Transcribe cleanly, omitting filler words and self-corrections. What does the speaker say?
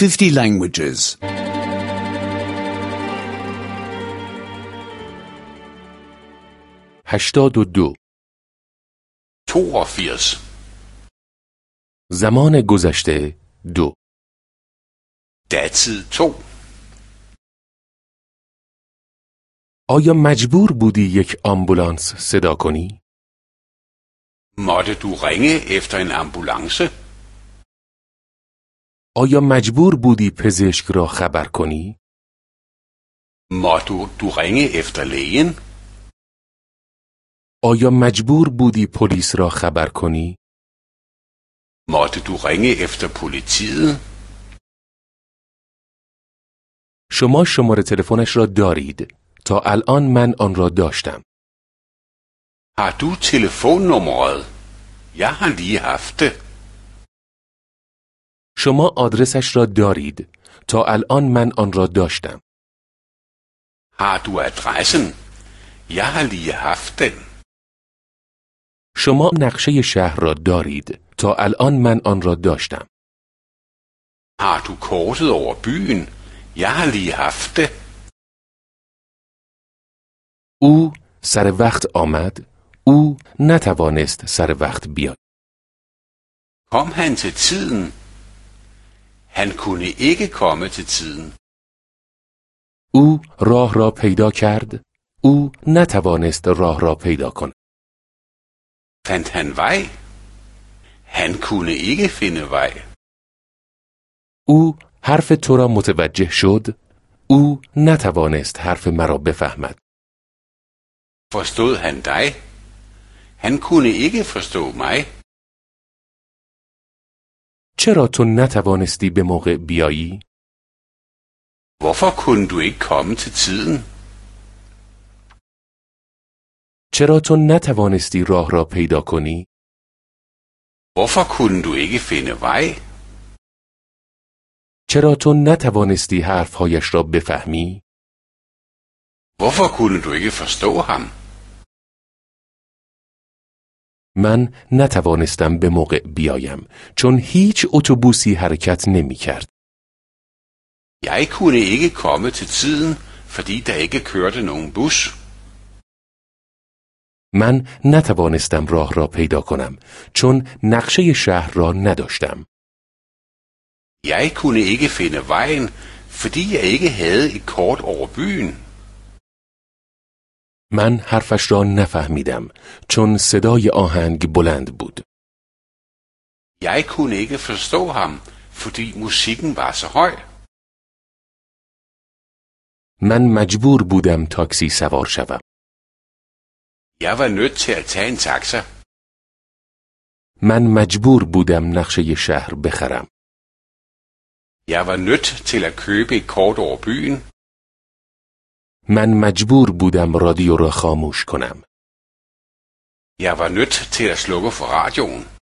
50 languages. 82 82. زمان گذشته 2 Datid 2. آیا مجبور بودی یک آمبولانس صدا کنی؟ Måtte du ringe efter en ambulance? آیا مجبور بودی پزشک را خبر کنی؟ Måtte du ringe efter lægen? آیا مجبور بودی پلیس را خبر کنی؟ Måtte du ringe efter politiet? شما شماره تلفنش را دارید. تا الان من آن را داشتم. Har du telefonnummeret? Jeg har lige haft det. شما آدرسش را دارید. تا الان من آن را داشتم. Har du adressen? Jeg har lige haft den. شما نقشه شهر را دارید. تا الان من آن را داشتم. Har du kortet over byen? Jeg har lige haft det. او سر وقت آمد. او نتوانست سر وقت بیاد. Kom han til tiden? Han kunne ikke komme til tiden. او راه را پیدا کرد. او نتوانست راه را پیدا کند. Fandt han vej? Han kunne ikke finde vej. او حرف تو را متوجه شد. او نتوانست حرف مرا بفهمد. Forstod han dig? Han kunne ikke forstå mig. چرا تو نتوانستی به موقع بیایی؟ Hvorfor kunne du ikke komme til tiden? چرا تو نتوانستی راه را پیدا کنی؟ Hvorfor kunne du ikke finde vej? چرا تو نتوانستی حرفهایش را بفهمی؟ Hvorfor kunne du ikke forstå ham? من نتوانستم به موقع بیایم چون هیچ اتوبوسی حرکت نمی کرد. Jeg kunne ikke komme til tiden, fordi der ikke kørte nogen bus. من نتوانستم راه را پیدا کنم چون نقشه شهر را نداشتم. Jeg kunne ikke finde vejen, fordi jeg ikke havde et kort over byen. من حرفش را نفهمیدم چون صدای آهنگ بلند بود. Jeg kunne ikke forstå ham, fordi musikken var så høj. من مجبور بودم تاکسی سوار شوم. Jeg var nødt til at tage en taxa. من مجبور بودم نقشه شهر بخرم. Jeg var nødt til at købe et kort over byen. من مجبور بودم رادیو را خاموش کنم. Jeg var nødt til at slukke for radioen.